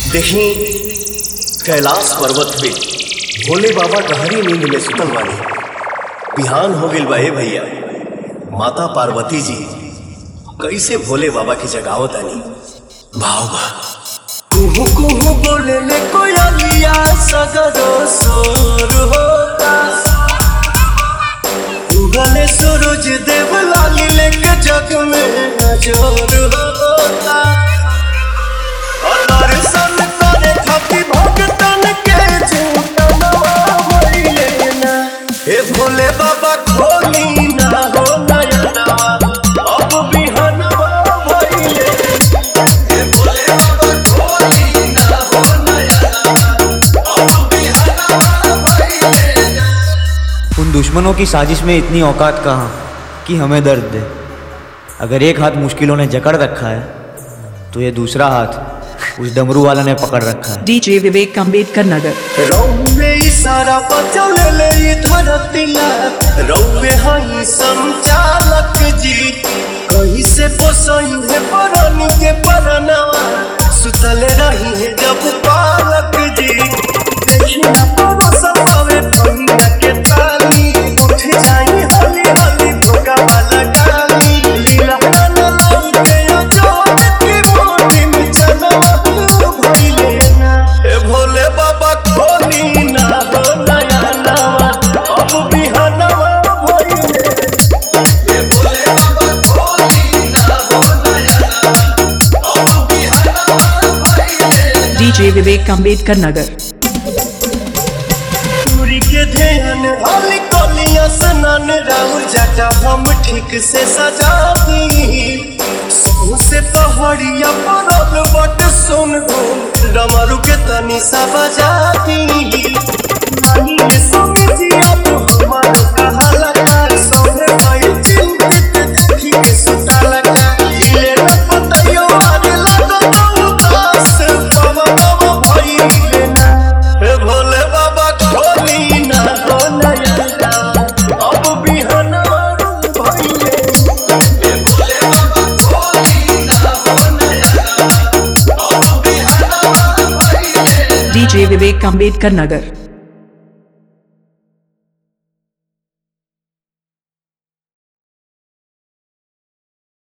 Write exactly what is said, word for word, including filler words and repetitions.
देखी कैलाश पर्वत पे भोले बाबा गहरी नींद में सुतल बानी। बिहान हो गइल बा ए भैया। माता पार्वती जी कैसे भोले बाबा की जगावत आनी। भाव बा कुहू कुहू बोले ले कोयलिया सगरो सोर होता। उगले सूरज देव लाली लेके जग में नजर होता। दर्शन करे खातिर भक्तन के झूठनवा भइले ना। हे भोले बाबा खोली ना हो नयनवा अब बिहनवा भइले। हे भोले बाबा खोली ना हो नयनवा अब बिहनवा भइले ना। उन दुश्मनों की साजिश में इतनी औकात कहाँ कि हमें दर्द दे। अगर एक हाथ मुश्किलों ने जकड़ रखा है तो ये दूसरा हाथ उस डमरू वाला ने पकड़ रखा है। डीजे विवेक अम्बेडकर नगर। रौवे इशारा बचल ले ये धरतीला। रौवे हई संचालक जी कहीं से पोसई है परनी के परनवा। सुतल रही है जब पालक जी देखी ना परोसन पावे भैया के ताली। उठ जाई हली हली भोगा वाला डाली। लीला ना लौटे अजोर की मोटी में चनवा भइले ना। हे भोले बाबा खोली ना हो नयनवा अब बिहनवा भइले। हे भोले बाबा खोली ना हो नयनवा अब बिहनवा भइले। डीजे विवेक अम्बेडकर नगर। सूर्य के ध्यान हली कलिया स्नान राउर जाटा हम ठीक से सजा दी। सौ से पहाड़िया परल बट सुन हो डमरू के तनी सा बजा दी। नहीं ये समझिया तो हमारो कहा लगा। सोहे भाई चिंतित देखी के सुता लगा। हिले न पतयो आगे लगो तो उदास बाबा बाबा भइले ना। हे भोले बाबा खोली ना हो नयनवा अब बिहनवा भइले। हे भोले बाबा खोली ना हो नयनवा अब बिहनवा भइले। डीजे विवेक अम्बेडकर नगर।